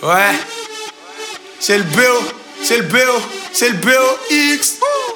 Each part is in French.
Ouais, c'est le BO, c'est le BO, c'est le BOX.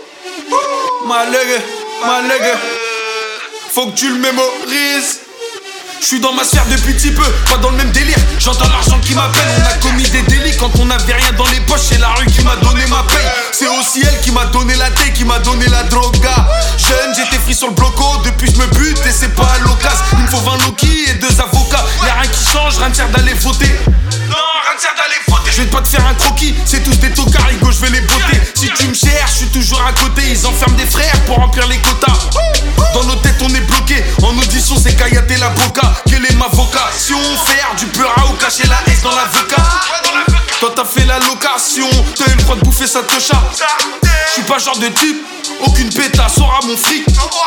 Ma leg, faut que tu le mémorises. J'suis dans ma sphère depuis petit peu, pas dans le même délire. J'entends l'argent qui m'appelle, on a commis des délits quand on n'avait rien dans les poches. C'est la rue qui m'a donné ma paye, c'est aussi elle qui m'a donné la thé, qui m'a donné la droga. Jeune, j'étais free sur le bloco, depuis j'me bute et c'est pas à l'occasion. Il me faut 20 Loki et 2 avocats. Y'a rien qui change, rien ne sert d'aller voter. Non, rien ne sert d'aller voter. Je vais pas te faire un croquis, c'est tous des tocards, je vais les botter. Si tu me cherches, je suis toujours à côté. Ils enferment des frères pour remplir les quotas. Dans nos têtes on est bloqué, en audition c'est Kayate la boca. Quel est ma vocation? Faire du peur ou cacher la haine dans l'avocat. Toi t'as fait la location, t'as eu le droit de bouffer sa techa. J'suis pas genre de type, aucune pétasse aura mon fric.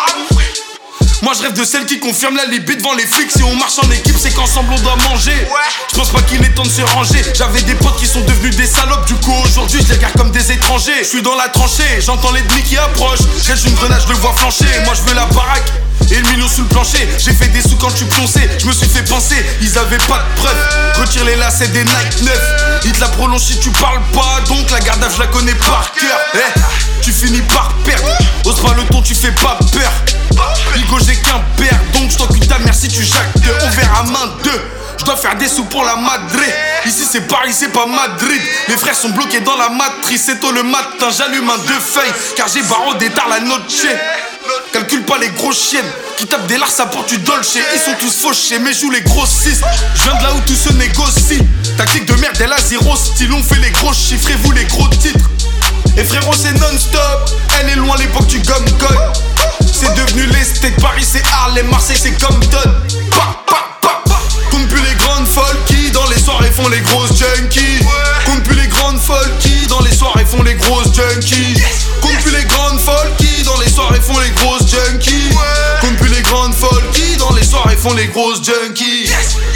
Moi je rêve de celle qui confirme la libé devant les flics. Si on marche en équipe c'est qu'ensemble on doit manger. Je pense pas qu'il est temps de se ranger. J'avais des potes qui sont devenus des salopes. Du coup aujourd'hui je les regarde comme des étrangers. Je suis dans la tranchée, j'entends l'ennemi qui approche. J'ai une grenade, je le vois flancher. Moi je veux la baraque et le million sous le plancher. J'ai fait des sous quand je suis pioncé. Je me suis fait penser, ils avaient pas de preuves. Retire les lacets des Nike 9. Ils te la prolongent si tu parles pas. Donc la garde à je la connais par cœur. Tu finis par perdre. Ose pas le ton, tu fais pas peur. Higo j'ai qu'un père, donc je t'encule ta mère si tu jacques. On verra main 2. Je dois faire des sous pour la Madrid. Ici c'est Paris, c'est pas Madrid. Les frères sont bloqués dans la matrice. C'est tôt le matin, j'allume un 2 feuilles. Car j'ai barreau des tard la noche. Calcule pas les grosses chiennes qui tapent des larces à porte du dolce. Ils sont tous fauchés mais jouent les grossistes. Je viens de là où tout se négocie. Tactique de merde, elle a zéro style. On fait les gros chiffres et vous les gros titres. Et frérot c'est non-stop. Elle est loin l'époque du gum-gun. C'est devenu l'esthète. Paris c'est Harlem, Marseille c'est Compton. Compte plus les grandes folles qui dans les soirées font les grosses junkies. Compte plus les grandes folles qui dans les soirées font les grosses junkies. Compte plus les grandes folles qui dans les soirées font les grosses junkies. Compte plus les grandes folles qui dans les soirées font les grosses junkies.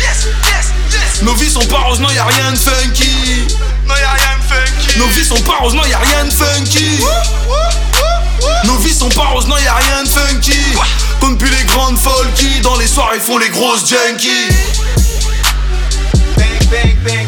Nos vies sont pas roses, non y'a rien de funky. Non y'a rien de funky. Nos vies sont pas roses, non y'a rien de funky. Nos vies sont pas roses, non y'a rien de funky. Compte plus les grandes folles qui dans les soirées font les grosses junkies. Bang bang bang.